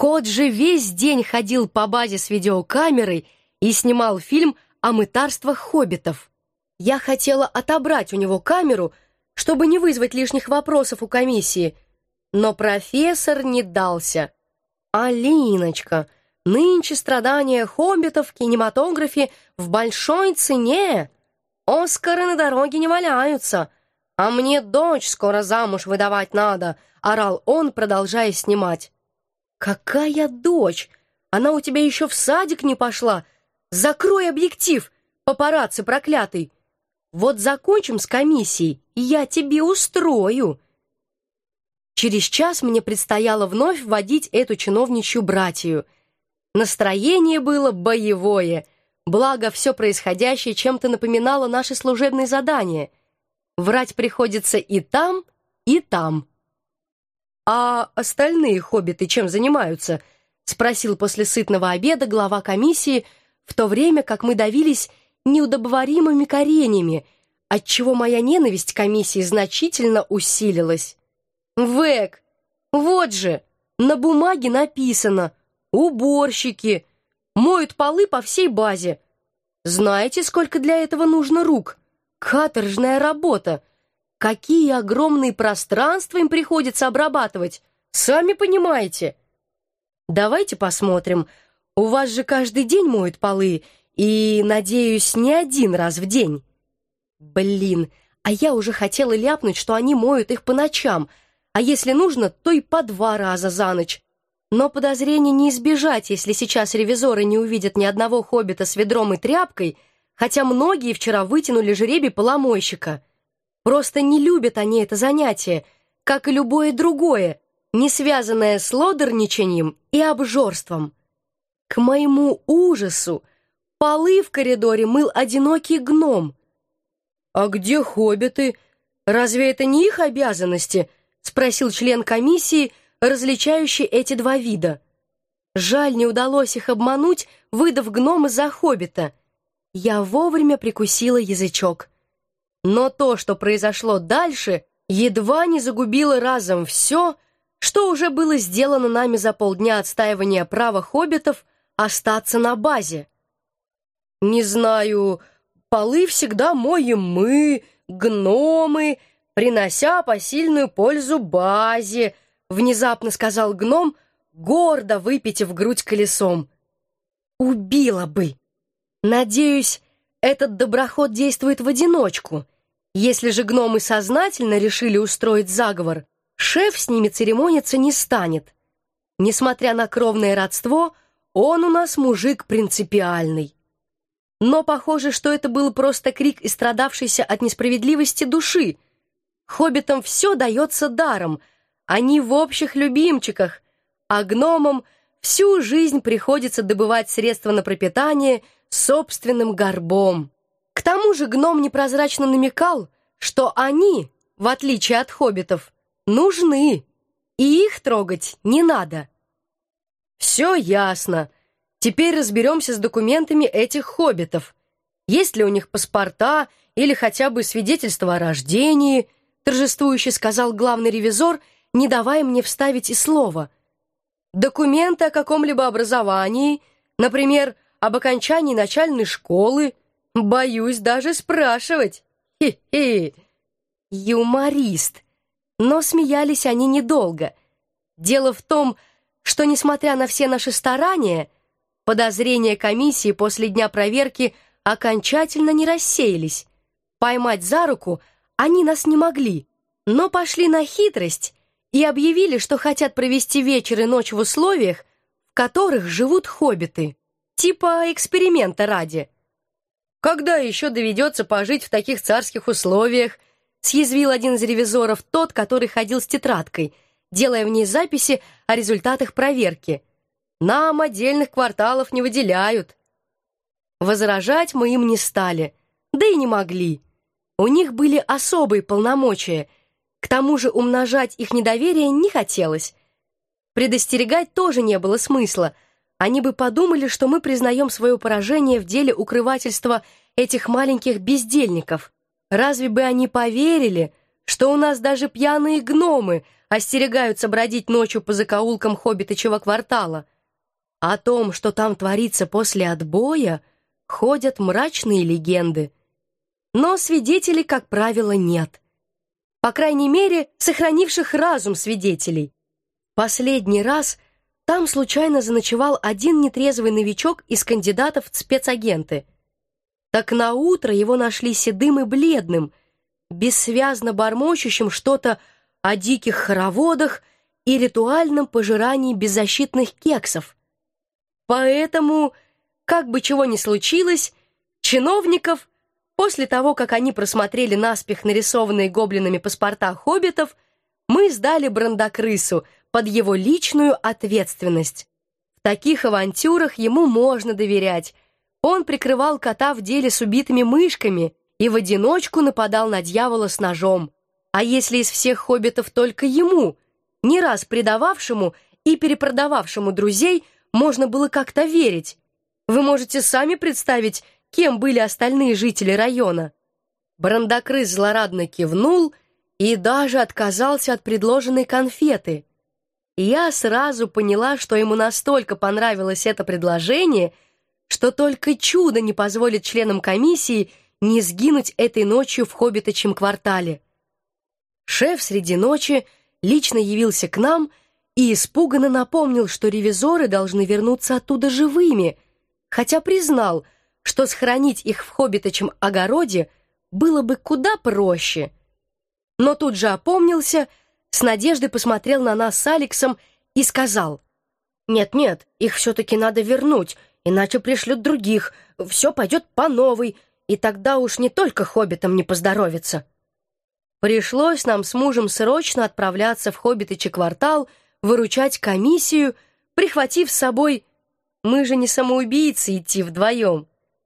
Кот же весь день ходил по базе с видеокамерой и снимал фильм о мытарствах хоббитов. Я хотела отобрать у него камеру, чтобы не вызвать лишних вопросов у комиссии, но профессор не дался. «Алиночка, нынче страдания хоббитов в кинематографе в большой цене. Оскары на дороге не валяются, а мне дочь скоро замуж выдавать надо», — орал он, продолжая снимать. «Какая дочь? Она у тебя еще в садик не пошла. Закрой объектив, папарацци проклятый. Вот закончим с комиссией, и я тебе устрою». Через час мне предстояло вновь вводить эту чиновничью братью. Настроение было боевое, благо все происходящее чем-то напоминало наши служебные задания. Врать приходится и там, и там. «А остальные хоббиты чем занимаются?» — спросил после сытного обеда глава комиссии, в то время как мы давились неудобоваримыми кореньями, отчего моя ненависть к комиссии значительно усилилась. «Вэк, вот же, на бумаге написано: уборщики, моют полы по всей базе. Знаете, сколько для этого нужно рук? Каторжная работа. Какие огромные пространства им приходится обрабатывать, сами понимаете. Давайте посмотрим. У вас же каждый день моют полы, и, надеюсь, не один раз в день». Блин, а я уже хотела ляпнуть, что они моют их по ночам, а если нужно, то и по 2 раза за ночь. Но подозрений не избежать, если сейчас ревизоры не увидят ни одного хоббита с ведром и тряпкой, хотя многие вчера вытянули жребий поломойщика. Просто не любят они это занятие, как и любое другое, не связанное с лодорничанием и обжорством. К моему ужасу полы в коридоре мыл одинокий гном. «А где хоббиты? Разве это не их обязанности?» — спросил член комиссии, различающий эти два вида. Жаль, не удалось их обмануть, выдав гнома за хоббита. Я вовремя прикусила язычок. Но то, что произошло дальше, едва не загубило разом все, что уже было сделано нами за полдня отстаивания права хоббитов остаться на базе. «Не знаю, полы всегда моем мы, гномы, принося посильную пользу базе», — внезапно сказал гном, гордо выпитив грудь колесом. «Убила бы! Надеюсь, этот доброход действует в одиночку. Если же гномы сознательно решили устроить заговор, шеф с ними церемониться не станет. Несмотря на кровное родство, он у нас мужик принципиальный». Но похоже, что это был просто крик истрадавшейся от несправедливости души. Хоббитам все дается даром, они в общих любимчиках, а гномам всю жизнь приходится добывать средства на пропитание собственным горбом. К тому же гном непрозрачно намекал, что они, в отличие от хоббитов, нужны, и их трогать не надо. «Все ясно. Теперь разберемся с документами этих хоббитов. Есть ли у них паспорта или хотя бы свидетельство о рождении?» — торжествующе сказал главный ревизор, не давая мне вставить и слова. «Документы о каком-либо образовании, например, об окончании начальной школы? Боюсь даже спрашивать. Хе-хе!» Юморист. Но смеялись они недолго. Дело в том, что, несмотря на все наши старания, подозрения комиссии после дня проверки окончательно не рассеялись. Поймать за руку они нас не могли, но пошли на хитрость и объявили, что хотят провести вечер и ночь в условиях, в которых живут хоббиты. Типа эксперимента ради. «Когда еще доведется пожить в таких царских условиях?» — съязвил один из ревизоров, тот, который ходил с тетрадкой, делая в ней записи о результатах проверки. «Нам отдельных кварталов не выделяют». Возражать мы им не стали, да и не могли. У них были особые полномочия, к тому же умножать их недоверие не хотелось. Предостерегать тоже не было смысла. Они бы подумали, что мы признаем свое поражение в деле укрывательства этих маленьких бездельников. Разве бы они поверили, что у нас даже пьяные гномы остерегаются бродить ночью по закоулкам хоббитычьего квартала. О том, что там творится после отбоя, ходят мрачные легенды. Но свидетелей, как правило, нет. По крайней мере, сохранивших разум свидетелей. Последний раз там случайно заночевал один нетрезвый новичок из кандидатов в спецагенты. Так наутро его нашли седым и бледным, бессвязно бормочущим что-то о диких хороводах и ритуальном пожирании беззащитных кексов. Поэтому, как бы чего ни случилось, чиновников, после того, как они просмотрели наспех нарисованные гоблинами паспорта хоббитов, мы сдали Брандакрысу под его личную ответственность. В таких авантюрах ему можно доверять. Он прикрывал кота в деле с убитыми мышками и в одиночку нападал на дьявола с ножом. А если из всех хоббитов только ему, не раз предававшему и перепродававшему друзей, можно было как-то верить? Вы можете сами представить, кем были остальные жители района. Брандакрыс злорадно кивнул и даже отказался от предложенной конфеты. Я сразу поняла, что ему настолько понравилось это предложение, что только чудо не позволит членам комиссии не сгинуть этой ночью в хоббиточьем квартале. Шеф среди ночи лично явился к нам и испуганно напомнил, что ревизоры должны вернуться оттуда живыми, хотя признал, что схоронить их в хоббиточьем огороде было бы куда проще. Но тут же опомнился, с надеждой посмотрел на нас с Алексом и сказал: «Нет, их все-таки надо вернуть, иначе пришлют других, все пойдет по новой, и тогда уж не только хоббитам не поздоровится». Пришлось нам с мужем срочно отправляться в хоббитычий квартал, выручать комиссию, прихватив с собой, мы же не самоубийцы идти вдвоем,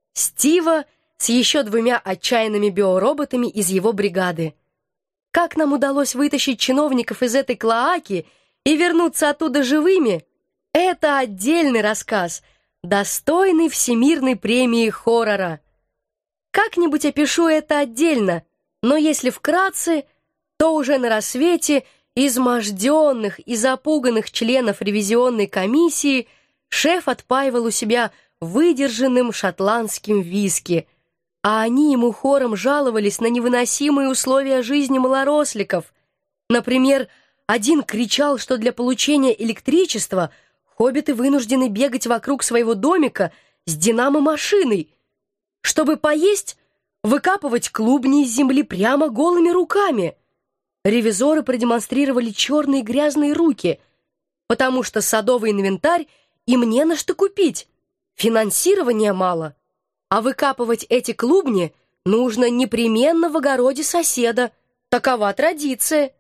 Стива с еще 2 отчаянными биороботами из его бригады. Как нам удалось вытащить чиновников из этой клоаки и вернуться оттуда живыми, это отдельный рассказ, достойный Всемирной премии хоррора. Как-нибудь опишу это отдельно, но если вкратце, то уже на рассвете изможденных и запуганных членов ревизионной комиссии шеф отпаивал у себя выдержанным шотландским виски, а они ему хором жаловались на невыносимые условия жизни малоросликов. Например, один кричал, что для получения электричества хоббиты вынуждены бегать вокруг своего домика с динамо-машиной. Чтобы поесть, выкапывать клубни из земли прямо голыми руками. Ревизоры продемонстрировали черные грязные руки, потому что садовый инвентарь им не на что купить, финансирования мало, а выкапывать эти клубни нужно непременно в огороде соседа, такова традиция.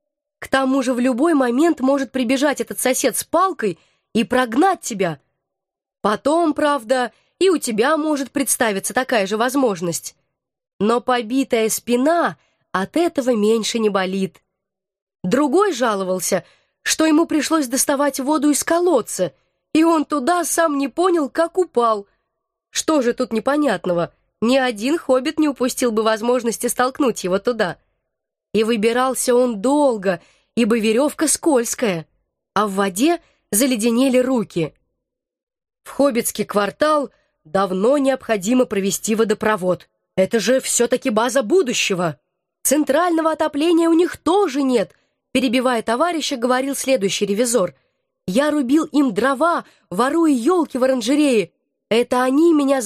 К тому же в любой момент может прибежать этот сосед с палкой и прогнать тебя. Потом, правда, и у тебя может представиться такая же возможность. Но побитая спина от этого меньше не болит. Другой жаловался, что ему пришлось доставать воду из колодца, и он туда сам не понял, как упал. Что же тут непонятного? Ни один хоббит не упустил бы возможности столкнуть его туда. И выбирался он долго, ибо веревка скользкая, а в воде заледенели руки. В хоббитский квартал давно необходимо провести водопровод. Это же все-таки база будущего. Центрального отопления у них тоже нет, перебивая товарища, говорил следующий ревизор. Я рубил им дрова, воруя елки в оранжерее. Это они меня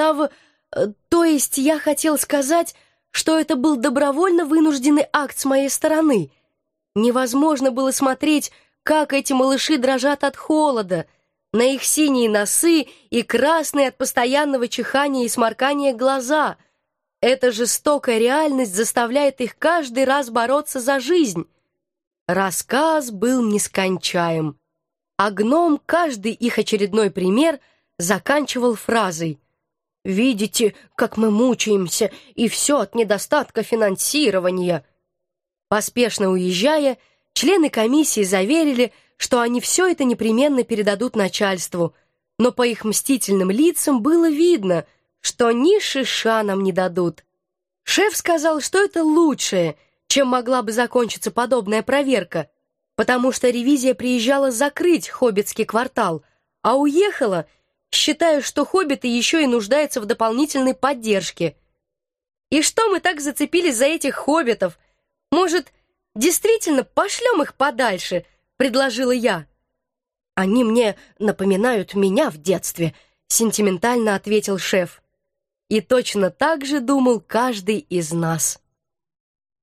То есть я хотел сказать, что это был добровольно вынужденный акт с моей стороны. Невозможно было смотреть, как эти малыши дрожат от холода, на их синие носы и красные от постоянного чихания и сморкания глаза. Эта жестокая реальность заставляет их каждый раз бороться за жизнь. Рассказ был нескончаем, а гном каждый их очередной пример заканчивал фразой: «Видите, как мы мучаемся, и все от недостатка финансирования». Поспешно уезжая, члены комиссии заверили, что они все это непременно передадут начальству, но по их мстительным лицам было видно, что ни шиша нам не дадут. Шеф сказал, что это лучшее, чем могла бы закончиться подобная проверка, потому что ревизия приезжала закрыть хоббитский квартал, а уехала, считая, что хоббиты еще и нуждаются в дополнительной поддержке. И что мы так зацепились за этих хоббитов? Может, действительно пошлем их подальше, предложила я. Они мне напоминают меня в детстве, сентиментально ответил шеф. И точно так же думал каждый из нас.